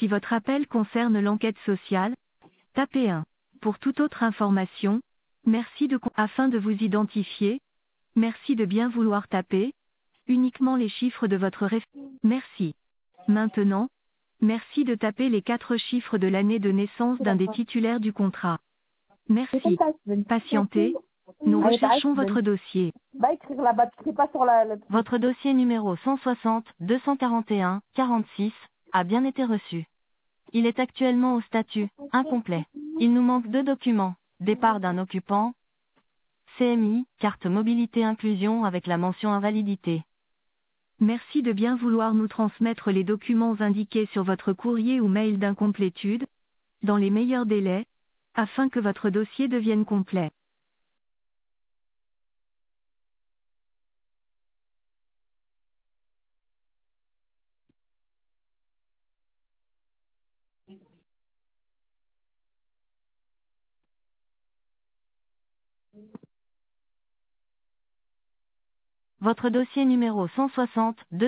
Si votre appel concerne l'enquête sociale, tapez 1. Pour toute autre information, afin de vous identifier, merci de bien vouloir taper uniquement les chiffres de votre Merci. Maintenant, merci de taper les 4 chiffres de l'année de naissance d'un des titulaires du contrat. Merci. Patientez. Nous recherchons votre dossier. Va écrire là-bas, tu n'écris pas sur le truc. Votre dossier numéro 160 241 46 a bien été reçu. Il est actuellement au statut incomplet. Il nous manque 2 documents. Départ d'un occupant, CMI, carte mobilité inclusion avec la mention invalidité. Merci de bien vouloir nous transmettre les documents indiqués sur votre courrier ou mail d'incomplétude, dans les meilleurs délais, afin que votre dossier devienne complet. Votre dossier numéro 160